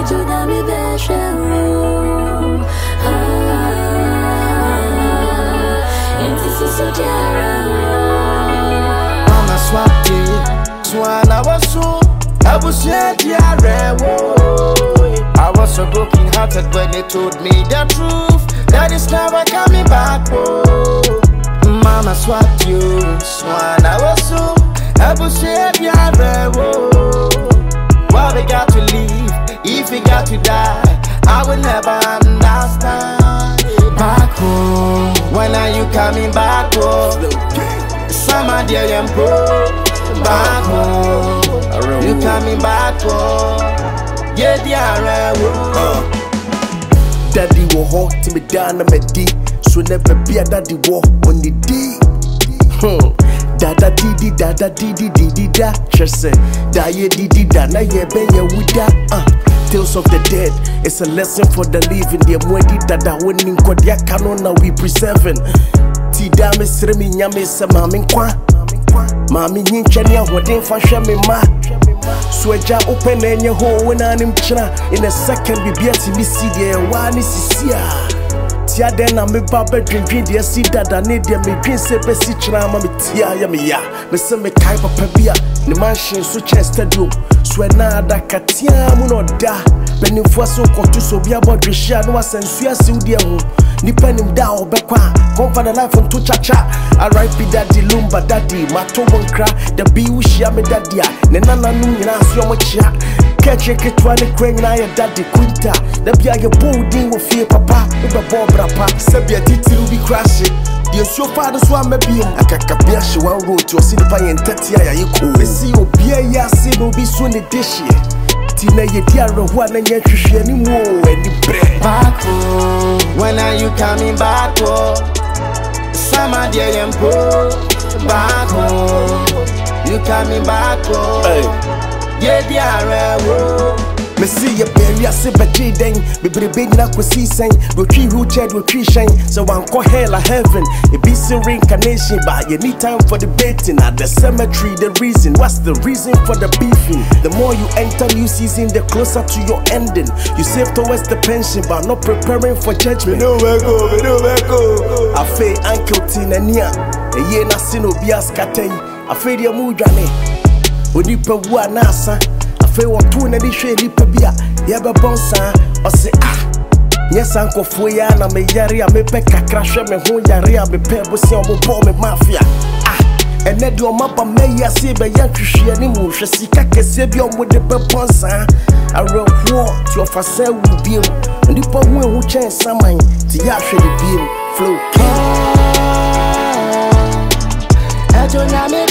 Mama swati, swana wasu, abusieti arewo. I was so broken hearted when they told me the truth, that it's never coming back. Mama swati, swana wasu, abusieti arewo. Well, we got to leave, if we got to die, I will never understand. Back home, when are you coming back home? Summer dear and pro. Back home, you coming back home? Yeah, dear. Daddy will hot to me down on my D, so never be a daddy walk on the D. Dada didi da, just say, da ye didi da, na ye ben ye wuda. Tales of the dead, it's a lesson for the living. The mwedi dada winning kodia canon now we preserving. Ti dame sremi nyame se mami kwa. Mami nyinchani ya wadin fasha me ma. Sweja open enye ho wena ni mchina. In a second bibiati misi de wani sisia. Tia dena me baba dream de si dada ne de me dream se be si china ma me tia ya me ya. Me se me kai papa bia ni mansion so chest stadium. Swena da katia mu no da. Benifo so kotu so bia bodwe hia no asansu ase wudi ho. Nipa nim da obekwa come for the life on to cha-cha. R.I.P. daddy lumba daddy mato bonkra the be wishia me daddy a ne nana nu nyina so mo chia. Catch ketwa ne kwen na ya daddy quinta. The bia ye boldin wo fie papa wo be bobra pa. Sebia titiru bi crash. The show father so am be akaka bia she one road to see the pan 30 ya ye ko. We see obi ya se no bi so ne dish. Tina ye diaro ho na nya hwehwe ni mo eni bre. Back home, when are you coming back home? Summer dear and pro. Back home, you coming back home? Yeah, dear. Me see ya bury ase beji den me brebe nyina kwesi sen do twi wheelchair do twi shen so wan ko hell or heaven it be sin reincarnation but you need time for debating at the cemetery. The reason, what's the reason for the beefing? The more you enter new season, the closer to your ending. You save towards the pension but not preparing for judgment. Me no go I feel uncle Tinania e ye na sin obi askatay I feel dia mu dwane onipa wu anasa fe wo tu na di hwe nipa bia ye be bonsa o se yes ankofo ya na me yare a me pe kakra hwe me ho yare a me pe bo se o bo me mafia ene de o mapa me ya se be ya hwehwe ni mu hwe sika kese bi o mo de be bonsa arewo to ofasa wu bi nipa hu ehu chen saman ti ya hwe de bi flow Ejo nyame